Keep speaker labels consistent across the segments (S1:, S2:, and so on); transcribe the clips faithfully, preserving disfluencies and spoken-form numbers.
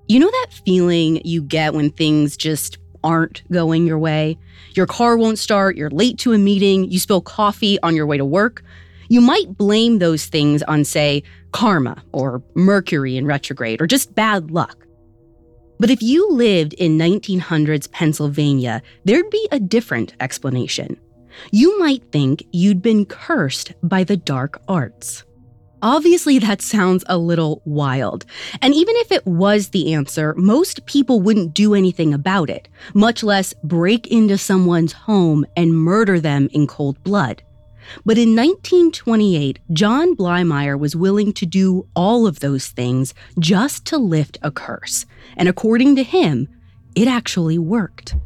S1: You know that feeling you get when things just aren't going your way? Your car won't start, you're late to a meeting, you spill coffee on your way to work. You might blame those things on, say, karma or Mercury in retrograde or just bad luck. But if you lived in nineteen hundreds Pennsylvania, there'd be a different explanation. You might think you'd been cursed by the dark arts. Obviously, that sounds a little wild. And even if it was the answer, most people wouldn't do anything about it, much less break into someone's home and murder them in cold blood. But in nineteen twenty-eight, John Blymeyer was willing to do all of those things just to lift a curse. And according to him, it actually worked.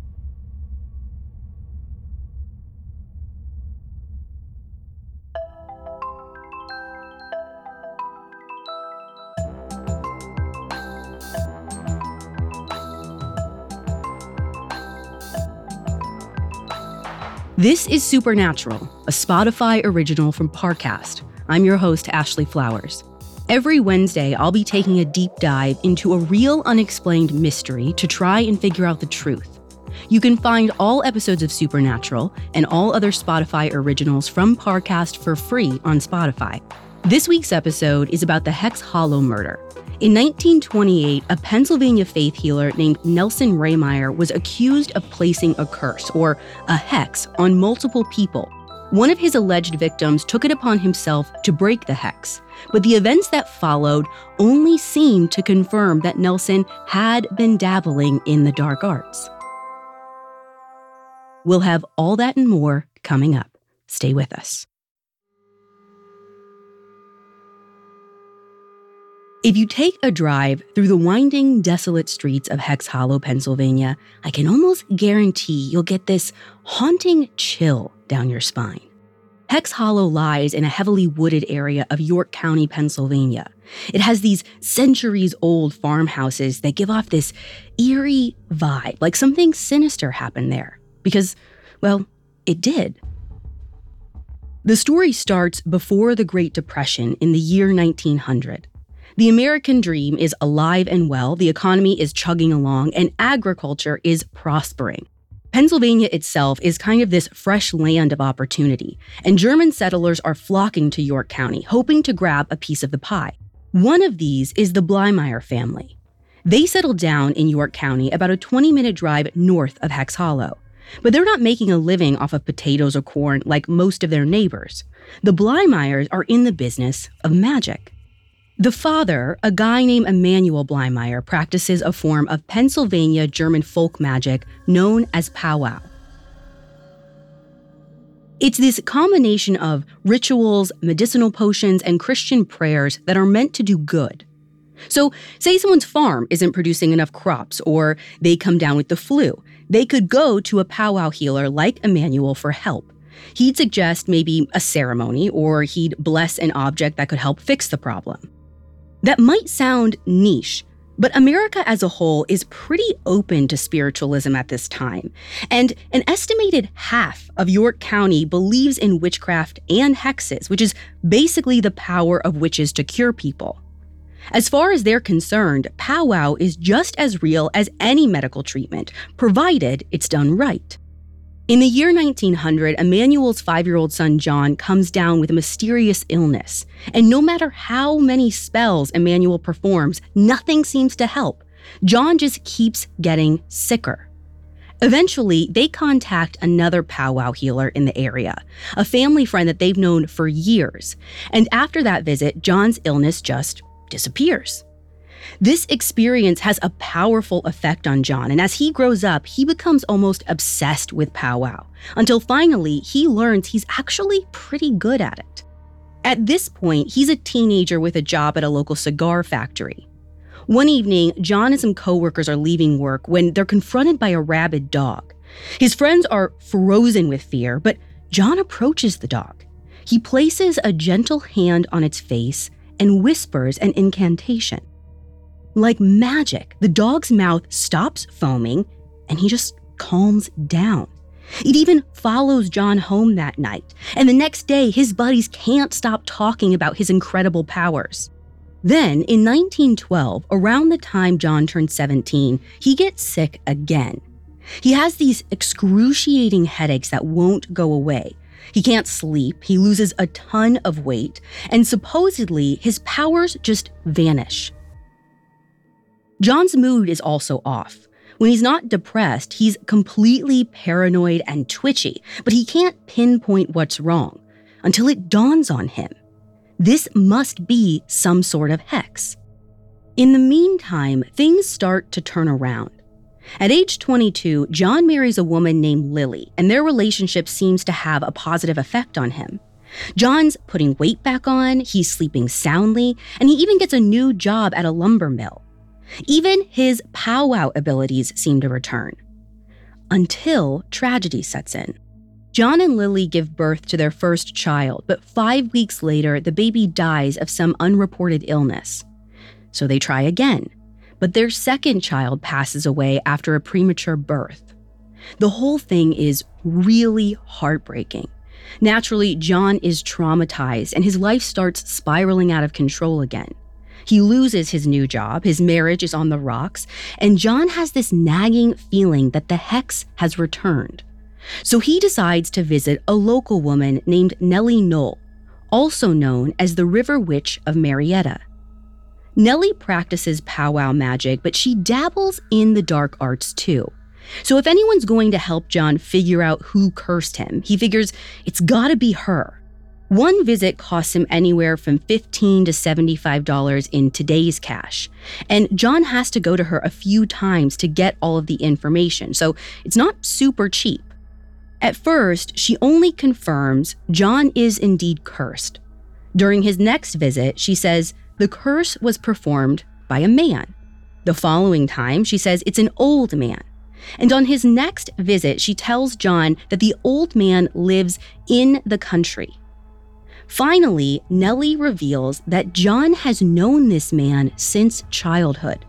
S1: This is Supernatural, a Spotify original from Parcast. I'm your host, Ashley Flowers. Every Wednesday, I'll be taking a deep dive into a real unexplained mystery to try and figure out the truth. You can find all episodes of Supernatural and all other Spotify originals from Parcast for free on Spotify. This week's episode is about the Hex Hollow murder. In nineteen twenty-eight, a Pennsylvania faith healer named Nelson Rehmeyer was accused of placing a curse, or a hex, on multiple people. One of his alleged victims took it upon himself to break the hex, but the events that followed only seemed to confirm that Nelson had been dabbling in the dark arts. We'll have all that and more coming up. Stay with us. If you take a drive through the winding, desolate streets of Hex Hollow, Pennsylvania, I can almost guarantee you'll get this haunting chill down your spine. Hex Hollow lies in a heavily wooded area of York County, Pennsylvania. It has these centuries-old farmhouses that give off this eerie vibe, like something sinister happened there. Because, well, it did. The story starts before the Great Depression in the year nineteen hundred. The American dream is alive and well, the economy is chugging along, and agriculture is prospering. Pennsylvania itself is kind of this fresh land of opportunity, and German settlers are flocking to York County, hoping to grab a piece of the pie. One of these is the Blymeyer family. They settled down in York County about a twenty-minute drive north of Hex Hollow. But they're not making a living off of potatoes or corn like most of their neighbors. The Blymeyers are in the business of magic. The father, a guy named Emanuel Blymeyer, practices a form of Pennsylvania German folk magic known as powwow. It's this combination of rituals, medicinal potions, and Christian prayers that are meant to do good. So, say someone's farm isn't producing enough crops, or they come down with the flu. They could go to a powwow healer like Emanuel for help. He'd suggest maybe a ceremony, or he'd bless an object that could help fix the problem. That might sound niche, but America as a whole is pretty open to spiritualism at this time. And an estimated half of York County believes in witchcraft and hexes, which is basically the power of witches to cure people. As far as they're concerned, powwow is just as real as any medical treatment, provided it's done right. In the year nineteen hundred, Emanuel's five-year-old son John comes down with a mysterious illness. And no matter how many spells Emanuel performs, nothing seems to help. John just keeps getting sicker. Eventually, they contact another powwow healer in the area, a family friend that they've known for years. And after that visit, John's illness just disappears. This experience has a powerful effect on John, and as he grows up, he becomes almost obsessed with powwow, until finally he learns he's actually pretty good at it. At this point, he's a teenager with a job at a local cigar factory. One evening, John and some coworkers are leaving work when they're confronted by a rabid dog. His friends are frozen with fear, but John approaches the dog. He places a gentle hand on its face and whispers an incantation. Like magic, the dog's mouth stops foaming and he just calms down. It even follows John home that night, and the next day his buddies can't stop talking about his incredible powers. Then, in nineteen twelve, around the time John turned seventeen, he gets sick again. He has these excruciating headaches that won't go away. He can't sleep, he loses a ton of weight, and supposedly his powers just vanish. John's mood is also off. When he's not depressed, he's completely paranoid and twitchy, but he can't pinpoint what's wrong until it dawns on him. This must be some sort of hex. In the meantime, things start to turn around. At age twenty-two, John marries a woman named Lily, and their relationship seems to have a positive effect on him. John's putting weight back on, he's sleeping soundly, and he even gets a new job at a lumber mill. Even his powwow abilities seem to return. Until tragedy sets in. John and Lily give birth to their first child, but five weeks later, the baby dies of some unreported illness. So they try again, but their second child passes away after a premature birth. The whole thing is really heartbreaking. Naturally, John is traumatized and his life starts spiraling out of control again. He loses his new job, his marriage is on the rocks, and John has this nagging feeling that the hex has returned. So he decides to visit a local woman named Nellie Knoll, also known as the River Witch of Marietta. Nellie practices powwow magic, but she dabbles in the dark arts too. So if anyone's going to help John figure out who cursed him, he figures it's gotta be her. One visit costs him anywhere from fifteen to seventy-five dollars in today's cash, and John has to go to her a few times to get all of the information, so it's not super cheap. At first, she only confirms John is indeed cursed. During his next visit, she says the curse was performed by a man. The following time, she says it's an old man. And on his next visit, she tells John that the old man lives in the country. Finally, Nellie reveals that John has known this man since childhood.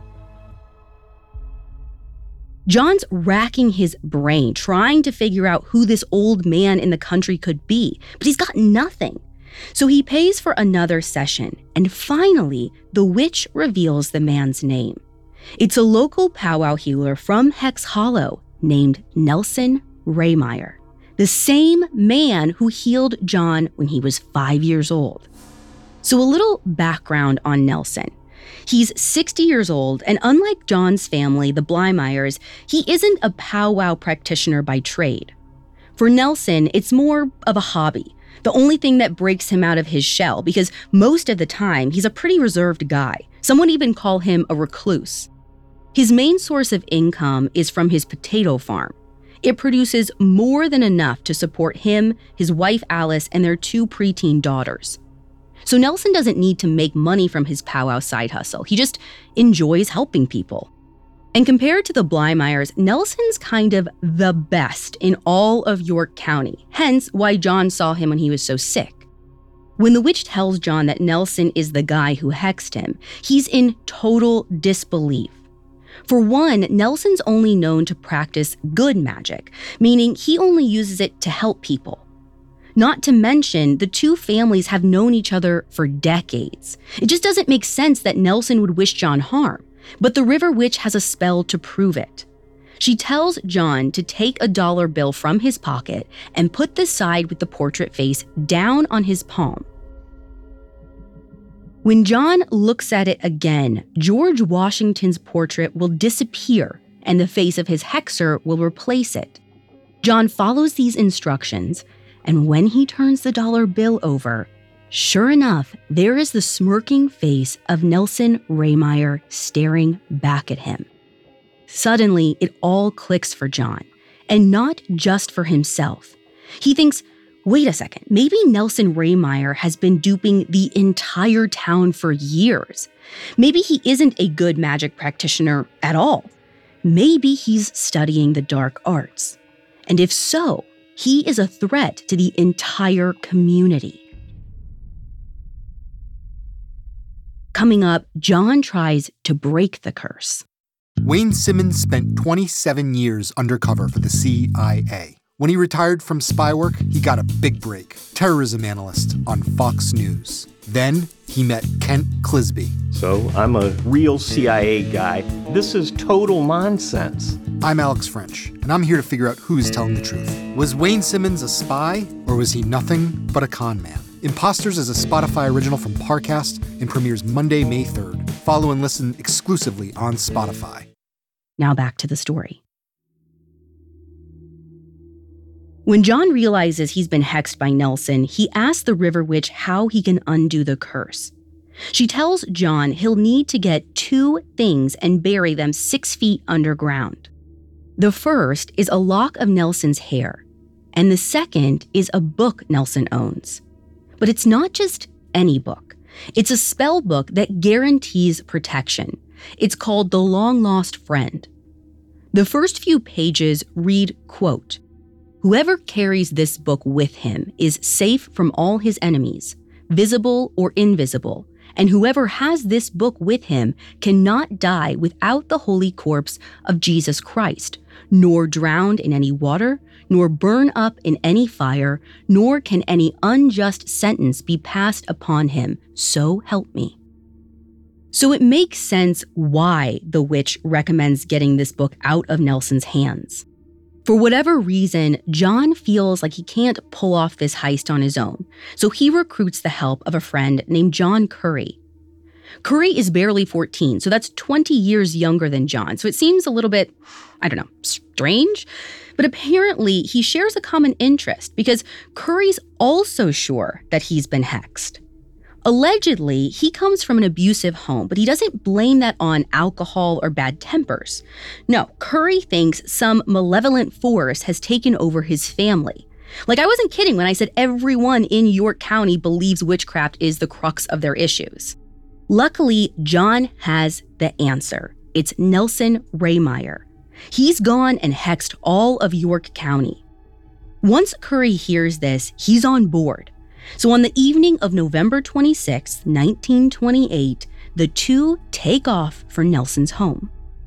S1: John's racking his brain, trying to figure out who this old man in the country could be, but he's got nothing. So he pays for another session, and finally, the witch reveals the man's name. It's a local powwow healer from Hex Hollow named Nelson Rehmeyer, the same man who healed John when he was five years old. So a little background on Nelson. He's sixty years old, and unlike John's family, the Bleimeyers, he isn't a powwow practitioner by trade. For Nelson, it's more of a hobby, the only thing that breaks him out of his shell, because most of the time, he's a pretty reserved guy. Some would even call him a recluse. His main source of income is from his potato farm. It produces more than enough to support him, his wife Alice, and their two preteen daughters. So Nelson doesn't need to make money from his powwow side hustle. He just enjoys helping people. And compared to the Bleimeyers, Nelson's kind of the best in all of York County, hence why John saw him when he was so sick. When the witch tells John that Nelson is the guy who hexed him, he's in total disbelief. For one, Nelson's only known to practice good magic, meaning he only uses it to help people. Not to mention, the two families have known each other for decades. It just doesn't make sense that Nelson would wish John harm, but the River Witch has a spell to prove it. She tells John to take a dollar bill from his pocket and put the side with the portrait face down on his palm. When John looks at it again, George Washington's portrait will disappear and the face of his hexer will replace it. John follows these instructions, and when he turns the dollar bill over, sure enough, there is the smirking face of Nelson Rehmeyer staring back at him. Suddenly, it all clicks for John, and not just for himself. He thinks, wait a second, maybe Nelson Rehmeyer has been duping the entire town for years. Maybe he isn't a good magic practitioner at all. Maybe he's studying the dark arts. And if so, he is a threat to the entire community. Coming up, John tries to break the curse.
S2: Wayne Simmons spent twenty-seven years undercover for the C I A. When he retired from spy work, he got a big break. Terrorism analyst on Fox News. Then he met Kent Clisby.
S3: So I'm a real C I A guy. This is total nonsense.
S2: I'm Alex French, and I'm here to figure out who's telling the truth. Was Wayne Simmons a spy, or was he nothing but a con man? Imposters is a Spotify original from Parcast and premieres Monday, May third. Follow and listen exclusively on Spotify.
S1: Now back to the story. When John realizes he's been hexed by Nelson, he asks the River Witch how he can undo the curse. She tells John he'll need to get two things and bury them six feet underground. The first is a lock of Nelson's hair, and the second is a book Nelson owns. But it's not just any book. It's a spell book that guarantees protection. It's called The Long Lost Friend. The first few pages read, quote, "Whoever carries this book with him is safe from all his enemies, visible or invisible, and whoever has this book with him cannot die without the holy corpse of Jesus Christ, nor drowned in any water, nor burn up in any fire, nor can any unjust sentence be passed upon him. So help me." So it makes sense why the witch recommends getting this book out of Nelson's hands. For whatever reason, John feels like he can't pull off this heist on his own, so he recruits the help of a friend named John Curry. Curry is barely fourteen, so that's twenty years younger than John, so it seems a little bit, I don't know, strange? But apparently he shares a common interest because Curry's also sure that he's been hexed. Allegedly, he comes from an abusive home, but he doesn't blame that on alcohol or bad tempers. No, Curry thinks some malevolent force has taken over his family. Like, I wasn't kidding when I said everyone in York County believes witchcraft is the crux of their issues. Luckily, John has the answer. It's Nelson Rehmeyer. He's gone and hexed all of York County. Once Curry hears this, he's on board. So on the evening of November twenty-sixth, nineteen twenty-eight, the two take off for Nelson's home.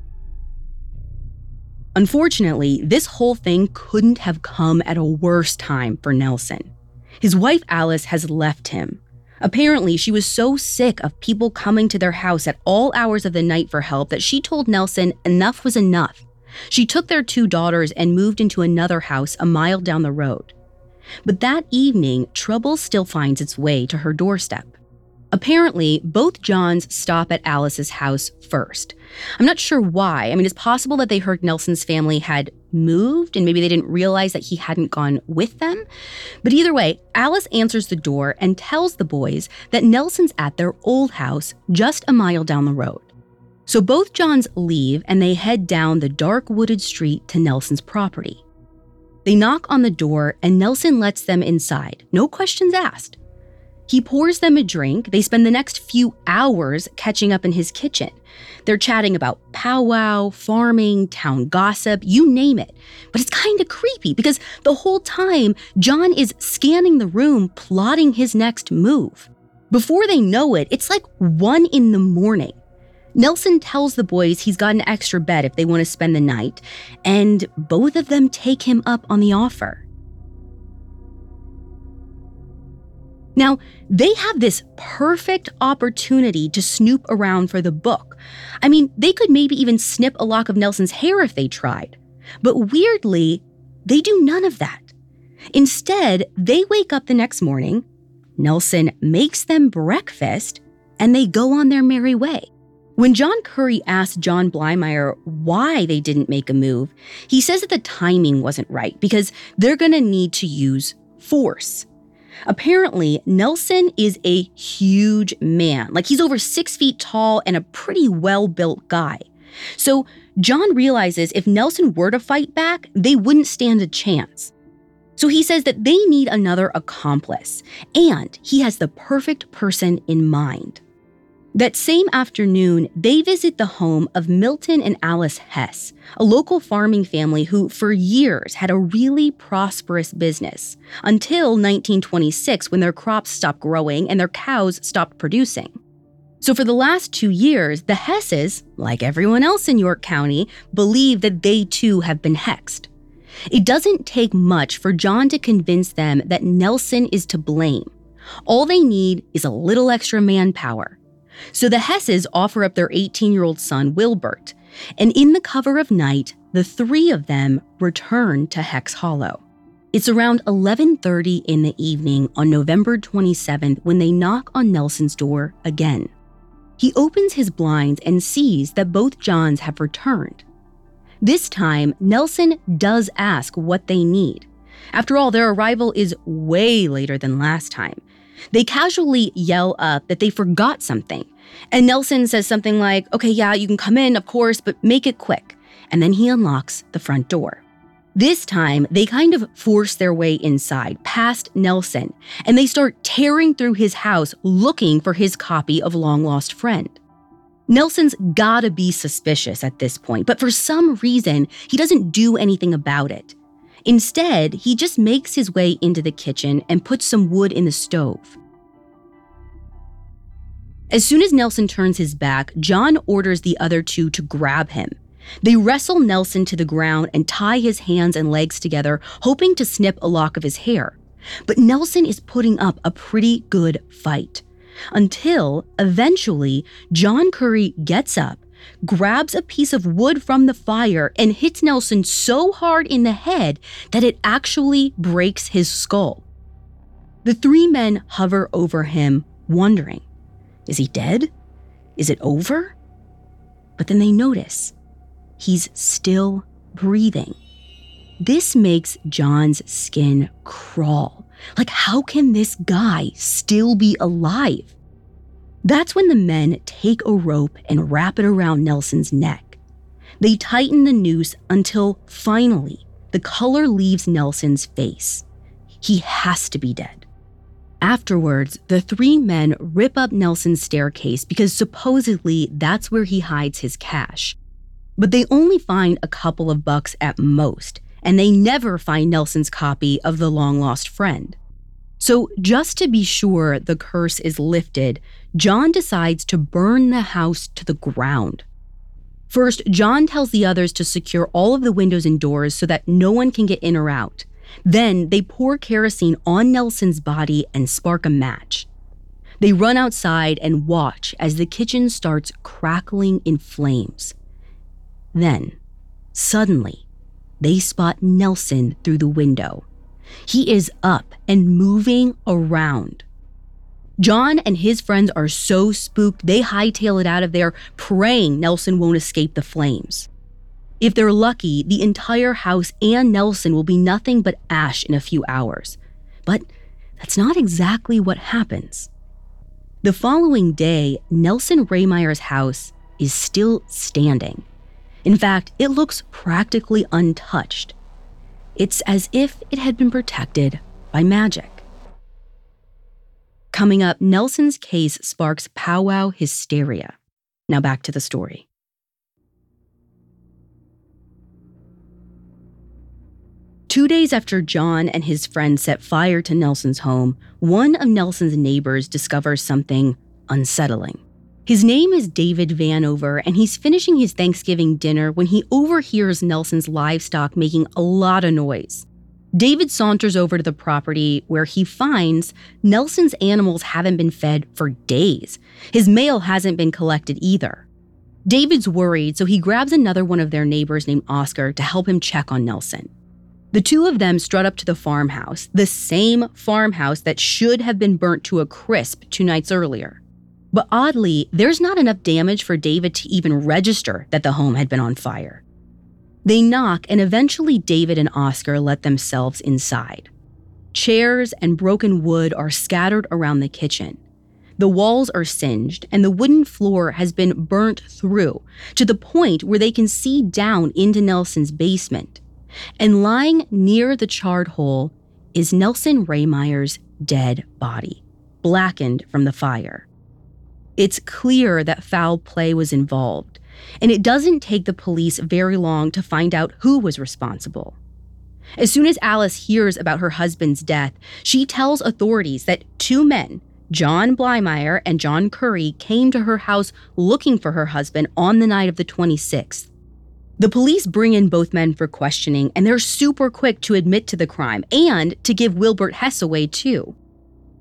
S1: Unfortunately, this whole thing couldn't have come at a worse time for Nelson. His wife Alice has left him. Apparently, she was so sick of people coming to their house at all hours of the night for help that she told Nelson enough was enough. She took their two daughters and moved into another house a mile down the road. But that evening, trouble still finds its way to her doorstep. Apparently, both Johns stop at Alice's house first. I'm not sure why. I mean, it's possible that they heard Nelson's family had moved and maybe they didn't realize that he hadn't gone with them. But either way, Alice answers the door and tells the boys that Nelson's at their old house just a mile down the road. So both Johns leave and they head down the dark wooded street to Nelson's property. They knock on the door and Nelson lets them inside, no questions asked. He pours them a drink. They spend the next few hours catching up in his kitchen. They're chatting about powwow, farming, town gossip, you name it. But it's kind of creepy because the whole time, John is scanning the room, plotting his next move. Before they know it, it's like one in the morning. Nelson tells the boys he's got an extra bed if they want to spend the night, and both of them take him up on the offer. Now, they have this perfect opportunity to snoop around for the book. I mean, they could maybe even snip a lock of Nelson's hair if they tried. But weirdly, they do none of that. Instead, they wake up the next morning, Nelson makes them breakfast, and they go on their merry way. When John Curry asked John Blymeyer why they didn't make a move, he says that the timing wasn't right because they're going to need to use force. Apparently, Nelson is a huge man. Like, he's over six feet tall and a pretty well-built guy. So John realizes if Nelson were to fight back, they wouldn't stand a chance. So he says that they need another accomplice, and he has the perfect person in mind. That same afternoon, they visit the home of Milton and Alice Hess, a local farming family who for years had a really prosperous business, until nineteen twenty-six when their crops stopped growing and their cows stopped producing. So for the last two years, the Hesses, like everyone else in York County, believe that they too have been hexed. It doesn't take much for John to convince them that Nelson is to blame. All they need is a little extra manpower. So the Hesses offer up their eighteen-year-old son, Wilbert, and in the cover of night, the three of them return to Hex Hollow. It's around eleven thirty in the evening on November twenty-seventh when they knock on Nelson's door again. He opens his blinds and sees that both Johns have returned. This time, Nelson does ask what they need. After all, their arrival is way later than last time. They casually yell up that they forgot something, and Nelson says something like, "Okay, yeah, you can come in, of course, but make it quick." And then he unlocks the front door. This time, they kind of force their way inside, past Nelson, and they start tearing through his house looking for his copy of Long Lost Friend. Nelson's gotta be suspicious at this point, but for some reason, he doesn't do anything about it. Instead, he just makes his way into the kitchen and puts some wood in the stove. As soon as Nelson turns his back, John orders the other two to grab him. They wrestle Nelson to the ground and tie his hands and legs together, hoping to snip a lock of his hair. But Nelson is putting up a pretty good fight. Until, eventually, John Curry gets up, grabs a piece of wood from the fire, and hits Nelson so hard in the head that it actually breaks his skull. The three men hover over him, wondering, is he dead? Is it over? But then they notice he's still breathing. This makes John's skin crawl. Like, how can this guy still be alive? That's when the men take a rope and wrap it around Nelson's neck. They tighten the noose until, finally, the color leaves Nelson's face. He has to be dead. Afterwards, the three men rip up Nelson's staircase because supposedly that's where he hides his cash. But they only find a couple of bucks at most, and they never find Nelson's copy of The Long Lost Friend. So just to be sure the curse is lifted, John decides to burn the house to the ground. First, John tells the others to secure all of the windows and doors so that no one can get in or out. Then they pour kerosene on Nelson's body and spark a match. They run outside and watch as the kitchen starts crackling in flames. Then, suddenly, they spot Nelson through the window. He is up and moving around. John and his friends are so spooked they hightail it out of there, praying Nelson won't escape the flames. If they're lucky, the entire house and Nelson will be nothing but ash in a few hours. But that's not exactly what happens. The following day, Nelson Rehmeyer's house is still standing. In fact, it looks practically untouched. It's as if it had been protected by magic. Coming up, Nelson's case sparks powwow hysteria. Now back to the story. Two days after John and his friends set fire to Nelson's home, one of Nelson's neighbors discovers something unsettling. His name is David Vanover, and he's finishing his Thanksgiving dinner when he overhears Nelson's livestock making a lot of noise. David saunters over to the property where he finds Nelson's animals haven't been fed for days. His mail hasn't been collected either. David's worried, so he grabs another one of their neighbors named Oscar to help him check on Nelson. The two of them strut up to the farmhouse, the same farmhouse that should have been burnt to a crisp two nights earlier. But oddly, there's not enough damage for David to even register that the home had been on fire. They knock, and eventually David and Oscar let themselves inside. Chairs and broken wood are scattered around the kitchen. The walls are singed, and the wooden floor has been burnt through to the point where they can see down into Nelson's basement. And lying near the charred hole is Nelson Rehmeyer's dead body, blackened from the fire. It's clear that foul play was involved, and it doesn't take the police very long to find out who was responsible. As soon as Alice hears about her husband's death, she tells authorities that two men, John Blymeyer and John Curry, came to her house looking for her husband on the night of the twenty-sixth. The police bring in both men for questioning, and they're super quick to admit to the crime and to give Wilbert Hess away too.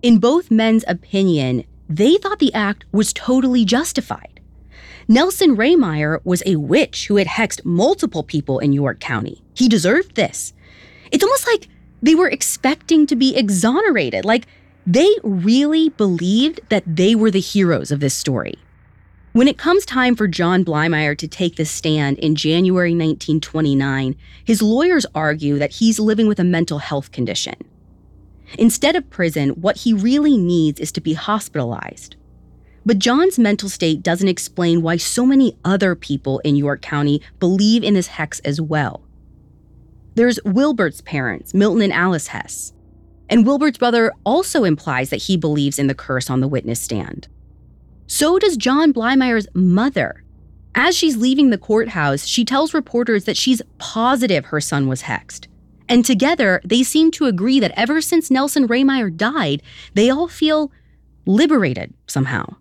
S1: In both men's opinion, they thought the act was totally justified. Nelson Rehmeyer was a witch who had hexed multiple people in York County. He deserved this. It's almost like they were expecting to be exonerated, like they really believed that they were the heroes of this story. When it comes time for John Bleimeyer to take the stand in January nineteen twenty-nine, his lawyers argue that he's living with a mental health condition. Instead of prison, what he really needs is to be hospitalized. But John's mental state doesn't explain why so many other people in York County believe in this hex as well. There's Wilbert's parents, Milton and Alice Hess. And Wilbert's brother also implies that he believes in the curse on the witness stand. So does John Bleimeyer's mother. As she's leaving the courthouse, she tells reporters that she's positive her son was hexed. And together, they seem to agree that ever since Nelson Rehmeyer died, they all feel liberated somehow.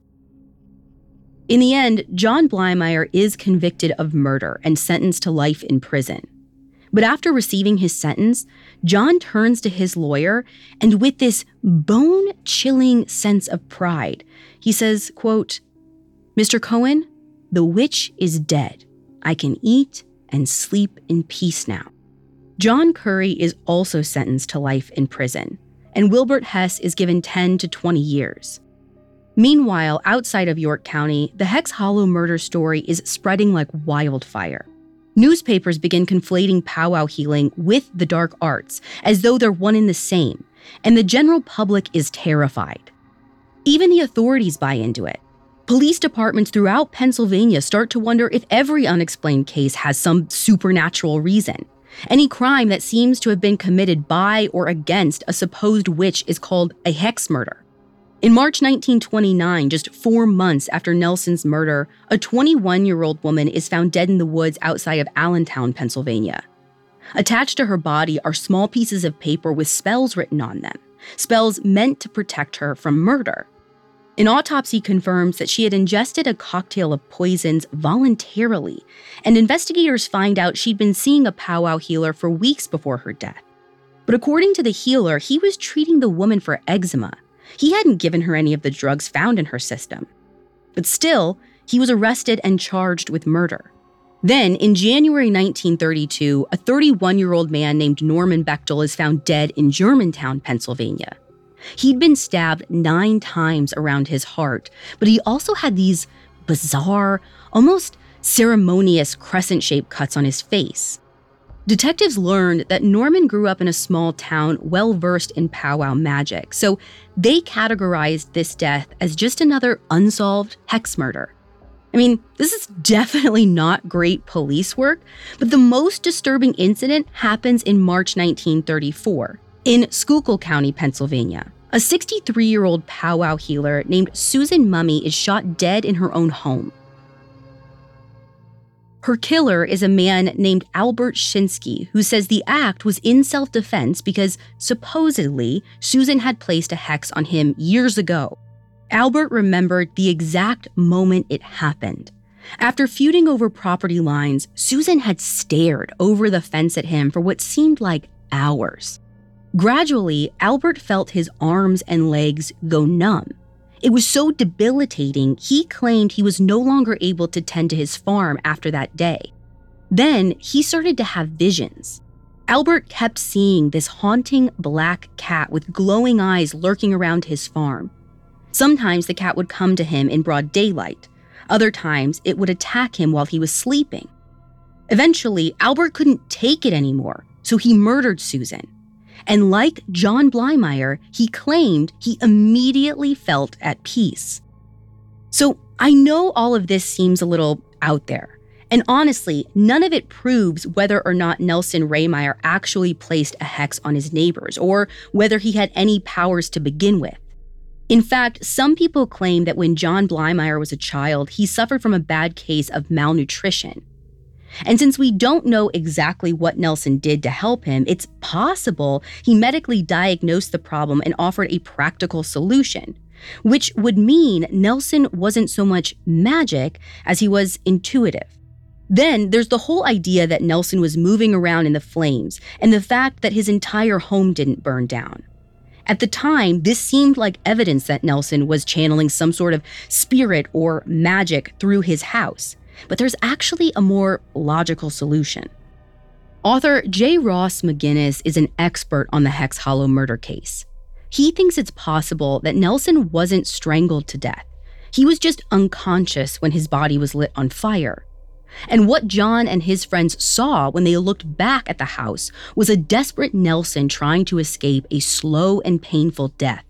S1: In the end, John Bleimeyer is convicted of murder and sentenced to life in prison. But after receiving his sentence, John turns to his lawyer, and with this bone-chilling sense of pride, he says, quote, "Mister Cohen, the witch is dead. I can eat and sleep in peace now." John Curry is also sentenced to life in prison, and Wilbert Hess is given ten to twenty years. Meanwhile, outside of York County, the Hex Hollow murder story is spreading like wildfire. Newspapers begin conflating powwow healing with the dark arts, as though they're one and the same, and the general public is terrified. Even the authorities buy into it. Police departments throughout Pennsylvania start to wonder if every unexplained case has some supernatural reason. Any crime that seems to have been committed by or against a supposed witch is called a hex murder. In March nineteen twenty-nine, just four months after Nelson's murder, a twenty-one-year-old woman is found dead in the woods outside of Allentown, Pennsylvania. Attached to her body are small pieces of paper with spells written on them, spells meant to protect her from murder. An autopsy confirms that she had ingested a cocktail of poisons voluntarily, and investigators find out she'd been seeing a powwow healer for weeks before her death. But according to the healer, he was treating the woman for eczema. He hadn't given her any of the drugs found in her system. But still, he was arrested and charged with murder. Then, in January nineteen thirty-two, a thirty-one-year-old man named Norman Bechtel is found dead in Germantown, Pennsylvania. He'd been stabbed nine times around his heart, but he also had these bizarre, almost ceremonious crescent-shaped cuts on his face. Detectives learned that Norman grew up in a small town well-versed in powwow magic, so they categorized this death as just another unsolved hex murder. I mean, this is definitely not great police work, but the most disturbing incident happens in March nineteen thirty-four in Schuylkill County, Pennsylvania. A sixty-three-year-old powwow healer named Susan Mummy is shot dead in her own home. Her killer is a man named Albert Shinsky, who says the act was in self-defense because, supposedly, Susan had placed a hex on him years ago. Albert remembered the exact moment it happened. After feuding over property lines, Susan had stared over the fence at him for what seemed like hours. Gradually, Albert felt his arms and legs go numb. It was so debilitating, he claimed he was no longer able to tend to his farm after that day. Then, he started to have visions. Albert kept seeing this haunting black cat with glowing eyes lurking around his farm. Sometimes the cat would come to him in broad daylight. Other times, it would attack him while he was sleeping. Eventually, Albert couldn't take it anymore, so he murdered Susan. And like John Bleimeyer, he claimed he immediately felt at peace. So I know all of this seems a little out there. And honestly, none of it proves whether or not Nelson Rehmeyer actually placed a hex on his neighbors, or whether he had any powers to begin with. In fact, some people claim that when John Bleimeyer was a child, he suffered from a bad case of malnutrition. And since we don't know exactly what Nelson did to help him, it's possible he medically diagnosed the problem and offered a practical solution, which would mean Nelson wasn't so much magic as he was intuitive. Then there's the whole idea that Nelson was moving around in the flames and the fact that his entire home didn't burn down. At the time, this seemed like evidence that Nelson was channeling some sort of spirit or magic through his house, but there's actually a more logical solution. Author J. Ross McGinnis is an expert on the Hex Hollow murder case. He thinks it's possible that Nelson wasn't strangled to death. He was just unconscious when his body was lit on fire. And what John and his friends saw when they looked back at the house was a desperate Nelson trying to escape a slow and painful death.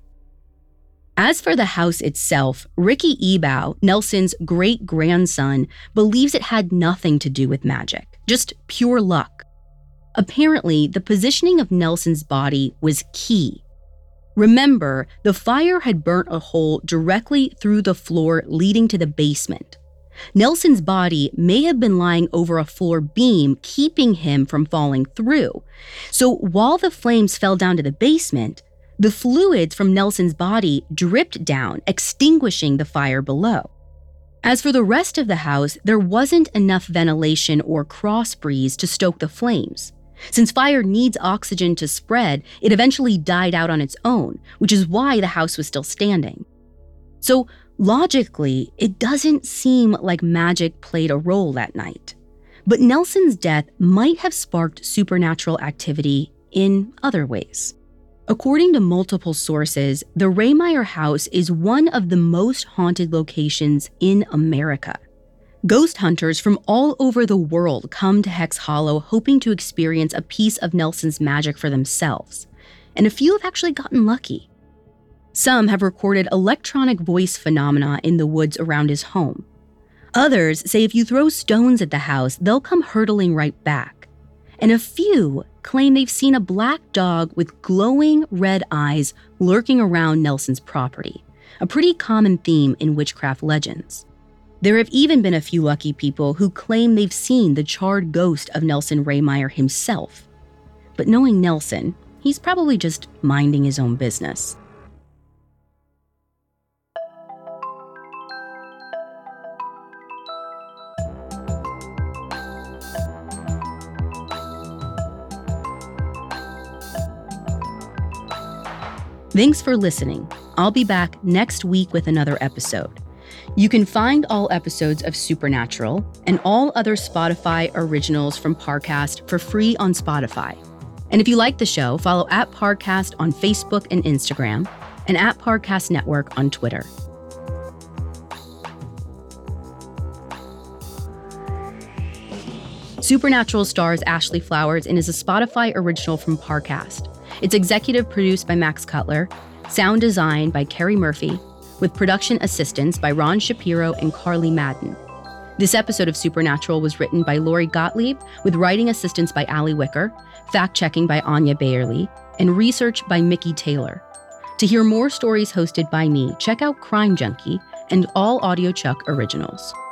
S1: As for the house itself, Ricky Ebow, Nelson's great-grandson, believes it had nothing to do with magic, just pure luck. Apparently, the positioning of Nelson's body was key. Remember, the fire had burnt a hole directly through the floor leading to the basement. Nelson's body may have been lying over a floor beam, keeping him from falling through. So while the flames fell down to the basement, the fluids from Nelson's body dripped down, extinguishing the fire below. As for the rest of the house, there wasn't enough ventilation or cross breeze to stoke the flames. Since fire needs oxygen to spread, it eventually died out on its own, which is why the house was still standing. So logically, it doesn't seem like magic played a role that night. But Nelson's death might have sparked supernatural activity in other ways. According to multiple sources, the Rehmeyer house is one of the most haunted locations in America. Ghost hunters from all over the world come to Hex Hollow hoping to experience a piece of Nelson's magic for themselves. And a few have actually gotten lucky. Some have recorded electronic voice phenomena in the woods around his home. Others say if you throw stones at the house, they'll come hurtling right back. And a few claim they've seen a black dog with glowing red eyes lurking around Nelson's property, a pretty common theme in witchcraft legends. There have even been a few lucky people who claim they've seen the charred ghost of Nelson Rehmeyer himself. But knowing Nelson, he's probably just minding his own business. Thanks for listening. I'll be back next week with another episode. You can find all episodes of Supernatural and all other Spotify originals from Parcast for free on Spotify. And if you like the show, follow at Parcast on Facebook and Instagram, and at Parcast Network on Twitter. Supernatural stars Ashley Flowers and is a Spotify original from Parcast. It's executive produced by Max Cutler, sound designed by Carrie Murphy, with production assistance by Ron Shapiro and Carly Madden. This episode of Supernatural was written by Lori Gottlieb, with writing assistance by Allie Wicker, fact-checking by Anya Bayerly, and research by Mickey Taylor. To hear more stories hosted by me, check out Crime Junkie and all AudioChuck originals.